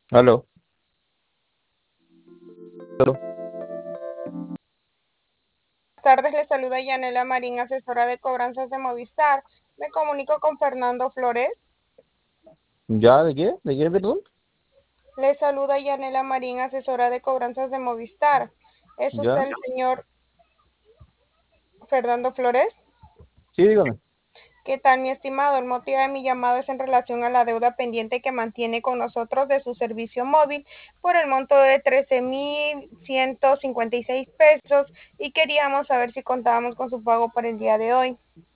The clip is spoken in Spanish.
Aló. Aló. Buenas tardes, le saluda Yanela Marín, asesora de cobranzas de Movistar. Me comunico con Fernando Flores. ¿Ya? ¿De qué? ¿De qué, perdón? Le saluda Yanela Marín, asesora de cobranzas de Movistar. ¿Es usted ¿Ya? el señor Fernando Flores? Sí, dígame. ¿Qué tal, mi estimado? El motivo de mi llamado es en relación a la deuda pendiente que mantiene con nosotros de su servicio móvil por el monto de 13,156 pesos y queríamos saber si contábamos con su pago para el día de hoy.